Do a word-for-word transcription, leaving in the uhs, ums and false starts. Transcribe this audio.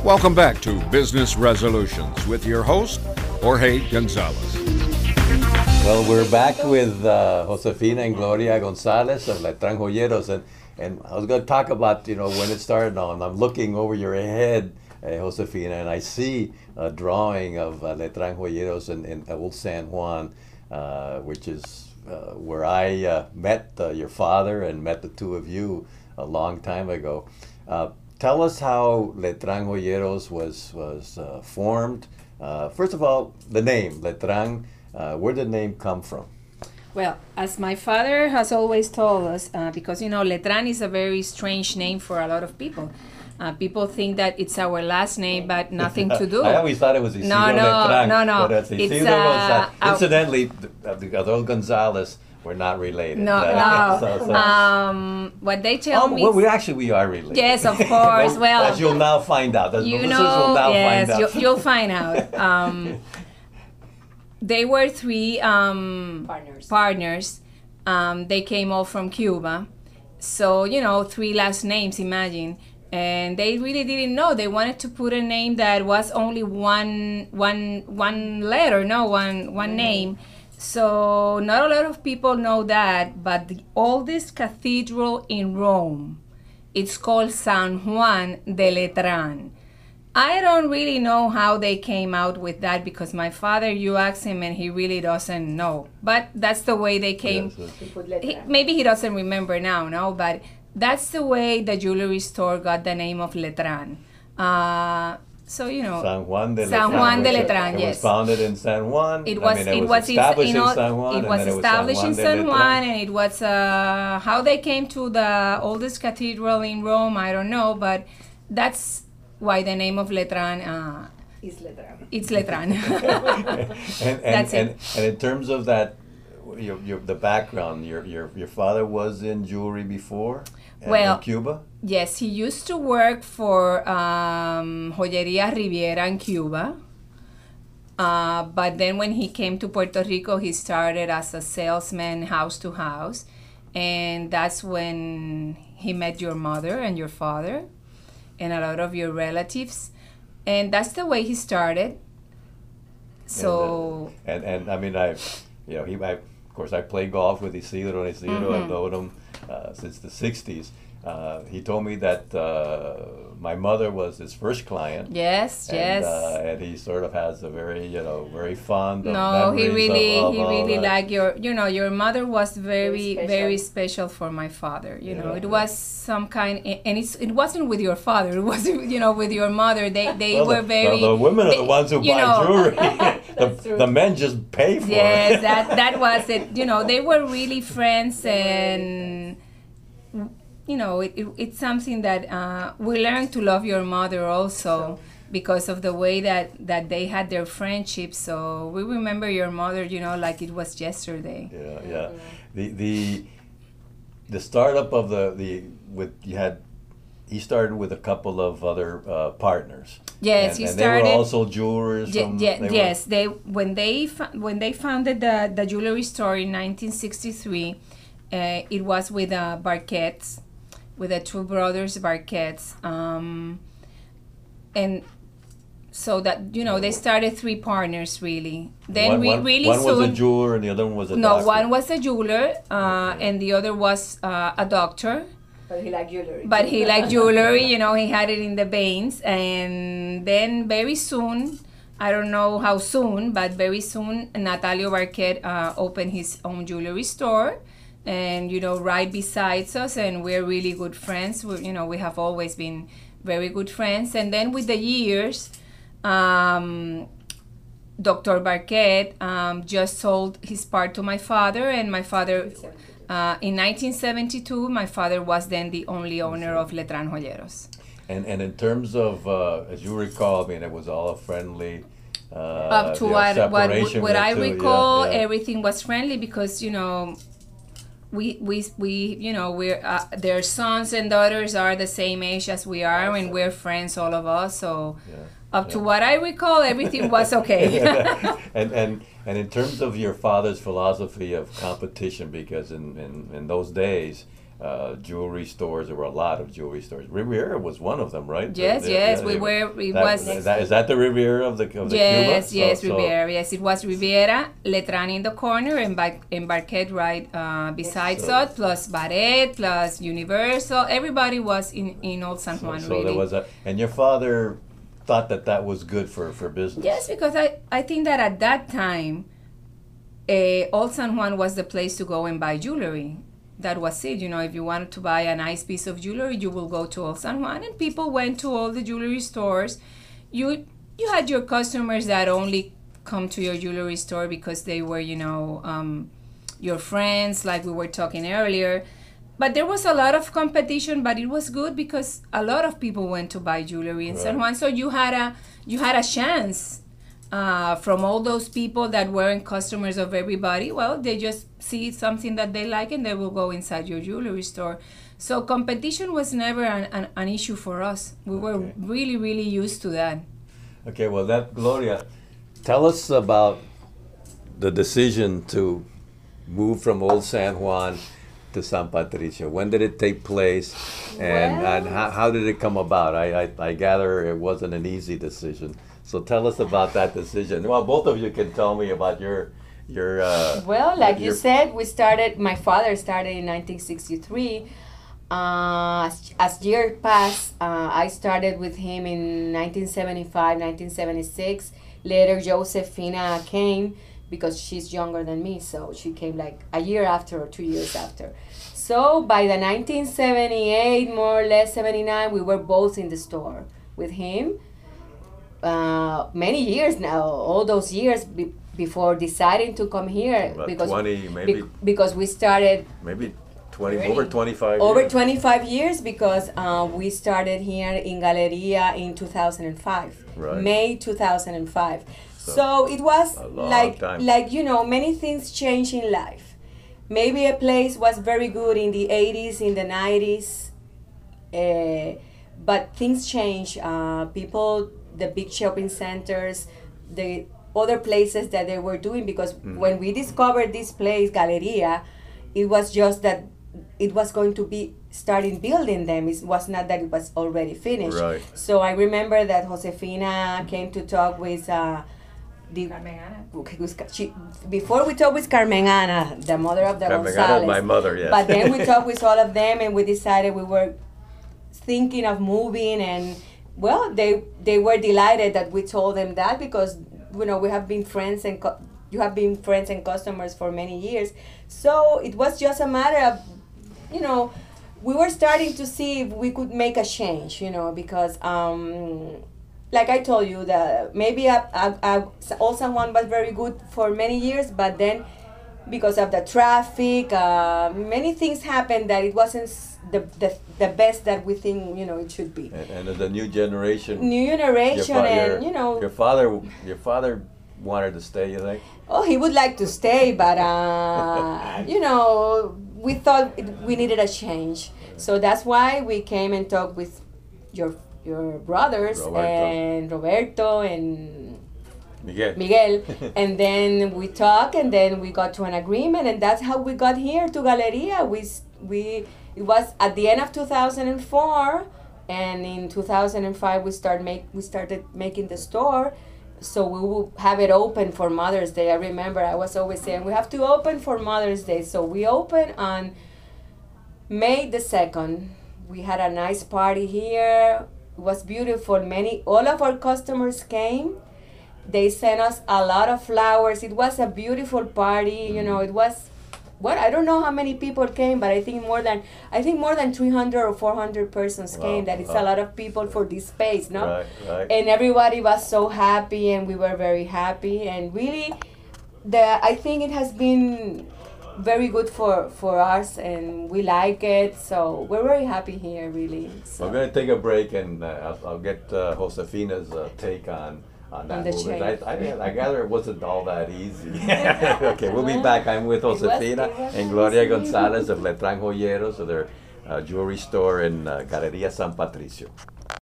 Welcome back to Business Resolutions with your host, Jorge Gonzalez. Well, we're back with uh, Josefina and Gloria Gonzalez of Letran Joyeros, and, and I was going to talk about, you know, when it started on. I'm looking over your head, uh, Josefina, and I see a drawing of uh, Letran Joyeros in, in Old San Juan, uh, which is uh, where I uh, met uh, your father and met the two of you a long time ago. Uh, tell us how Letran Joyeros was, was uh, formed. Uh, first of all, the name, Letran. Uh, where did the name come from? Well, as my father has always told us, uh, because, you know, Letran is a very strange name for a lot of people. Uh, people think that it's our last name, but nothing to do. I always thought it was Isidro no, no, Letran. No, no, but it's it's, Isidro uh, Gonzalez. Incidentally, the, the other Gonzalez were not related. No, uh, no. So, so. Um, what they tell oh, me... Well, we actually, we are related. Yes, of course. Well, as you'll now find out. As you listeners know, will now yes, find out. You, you'll find out. Um, they were three um, Partners. partners. Um, they came all from Cuba. So, you know, three last names, imagine. And they really didn't know. They wanted to put a name that was only one, one, one letter, no, one, one mm-hmm. name. So not a lot of people know that, but the oldest cathedral in Rome, it's called San Juan de Letran. I don't really know how they came out with that, because my father, you ask him and he really doesn't know. But that's the way they came. Yes, yes. He, maybe he doesn't remember now, no? But that's the way the jewelry store got the name of Letran. Uh, so, you know. San Juan de Letran. San Juan de Letran, it yes. was founded in San Juan. It was, I mean, it, it was, was established in, in San Juan. It was established in San Juan, and it was uh, how they came to the oldest cathedral in Rome, I don't know, but that's why the name of Letran uh, is Letran. It's Letran. and, and, That's and, it. and in terms of that, your, your the background, your your your father was in jewelry before. Well, in Cuba. Yes, he used to work for um, Joyería Riviera in Cuba. Uh, but then when he came to Puerto Rico, he started as a salesman house to house. And that's when he met your mother and your father and a lot of your relatives. And that's the way he started. So... And, uh, and, and I mean, I, you know, he, I, of course, I play golf with Isidro and Isidro. Mm-hmm. I've known him uh, since the sixties. Uh, he told me that uh, my mother was his first client. Yes, and, yes. Uh, and he sort of has a very, you know, very fond of No, he really, of, of he really that. liked your, you know, your mother was very, very special, very special for my father. You yeah, know, it yeah. was some kind, and it's, it wasn't with your father. It was, you know, with your mother. They, they well, were the, very. The, the women they, are the ones who buy know, jewelry. the, the men just pay for yes, it. Yes, that that was it. You know, they were really friends, and you know, it, it, it's something that uh, we learned to love your mother also, because of the way that, that they had their friendship. So we remember your mother, you know, like it was yesterday. Yeah, yeah. The the the startup of the the with you had he started with a couple of other uh, partners. Yes, and, he and started. They were also jewelers. Ye, from, ye, they yes, were, they when they when they founded the the jewelry store in nineteen sixty-three, uh, it was with uh, Barquettes. With the two brothers Barquettes, um, and so that you know they started three partners really. Then one, we one, really one soon. was a jeweler and the other one was a no, doctor. one was a jeweler, uh, okay. and the other was uh, a doctor. But he liked jewelry. But he liked jewelry, you know, he had it in the veins, and then very soon. I don't know how soon, but very soon, Natalio Barquette uh, opened his own jewelry store. And, you know, right beside us, and we're really good friends. We, you know, we have always been very good friends. And then with the years, um, Doctor Barquette um, just sold his part to my father, and my father, uh, in nineteen seventy-two, my father was then the only owner of Letran Joyeros. And and in terms of, uh, as you recall, I mean, it was all a friendly. Uh, Up to what what, what I recall, yeah, yeah. Everything was friendly because, you know, we we we you know we're uh, their sons and daughters are the same age as we are, and we're friends, all of us. So yeah, up yeah. to what I recall, everything was okay. and and and in terms of your father's philosophy of competition, because in in, in those days, uh, jewelry stores. There were a lot of jewelry stores. Riviera was one of them, right? Yes, They- yes, yeah, we they- were. It that- was. Is that, is that the Riviera of the of the Yes, Cuba? yes, So- so- Riviera. Yes, it was Riviera, Letran in the corner, and Bar- and Barquette right uh, beside So- us, plus Barret, plus Universal. Everybody was in, in Old San Juan, So really. there was a, and your father thought that that was good for, for business. Yes, because I, I think that at that time, uh, Old San Juan was the place to go and buy jewelry. That was it. You know, if you wanted to buy a nice piece of jewelry, you will go to Old San Juan, and people went to all the jewelry stores. You you had your customers that only come to your jewelry store because they were, you know, um, your friends, like we were talking earlier. But there was a lot of competition, but it was good because a lot of people went to buy jewelry in San Right. Juan. So you had a you had a chance uh, from all those people that weren't customers of everybody. Well, they just see something that they like and they will go inside your jewelry store. So competition was never an, an, an issue for us. We were Okay. really, really used to that. Okay, well, that Gloria, tell us about the decision to move from Old San Juan to San Patricio. When did it take place, and, Well- and how, how did it come about? I, I, I gather it wasn't an easy decision. So tell us about that decision. Well, both of you can tell me about your your. Uh, Well, like you your- said, we started, my father started in nineteen sixty-three. Uh, as, as year passed, uh, I started with him in nineteen seventy-five, nineteen seventy-six. Later, Josefina came because she's younger than me, so she came like a year after or two years after. So by the nineteen seventy-eight, more or less seventy-nine, we were both in the store with him. Uh, many years now, all those years be- before deciding to come here, About because twenty, maybe bec- because we started maybe twenty, Really? over twenty-five. over years. twenty-five years, because uh, we started here in Galeria in two thousand five, Right. May two thousand five. So, So, it was a long like time. like you know, many things change in life. Maybe a place was very good in the eighties, in the nineties, uh, but things change. Uh, people, the big shopping centers, the other places that they were doing, because Mm-hmm. when we discovered this place, Galeria, it was just that it was going to be starting building them. It was not that it was already finished. Right. So I remember that Josefina came to talk with uh, the with, she, before we talked with Carmen Ana, the mother of the Carmen Ana, Gonzalez. my mother, yes. But then we talked with all of them, and we decided we were thinking of moving, and well, they they were delighted that we told them that, because you know we have been friends and cu- you have been friends and customers for many years. So it was just a matter of, you know, we were starting to see if we could make a change, you know, because um, like I told you, that maybe a, a, a, Old San Juan was very good for many years, but then because of the traffic, uh, many things happened that it wasn't s- the, the the best that we think, you know, it should be. And, and as a new generation. New your generation, fa- and your- you know, Your father, your father wanted to stay. You think? oh, he would like to stay, but uh, you know, we thought it, we needed a change. So that's why we came and talked with your your brothers Roberto. and Roberto and Miguel. Miguel, and then we talked, and then we got to an agreement, and that's how we got here to Galeria. We s- we it was at the end of two thousand four, and in two thousand five we start make we started making the store, so we will have it open for Mother's Day. I remember I was always saying we have to open for Mother's Day, so we opened on May the second. We had a nice party here. It was beautiful. Many all of our customers came. They sent us a lot of flowers. It was a beautiful party. You know, it was, what, I don't know how many people came, but I think more than, I think more than three hundred or four hundred persons Wow, came. That is wow. a lot of people for this space, no? Right, right. And everybody was so happy, and we were very happy. And really, the I think it has been very good for, for us, and we like it. So we're very happy here, really. So. We're going to take a break, and uh, I'll, I'll get uh, Josefina's uh, take on, on that On the movement. I, change. I, I gather it wasn't all that easy. Okay, we'll be back. I'm with was- Josefina it was and Gloria easy. Gonzalez of Letran Joyeros, of their uh, jewelry store in uh, Galeria San Patricio.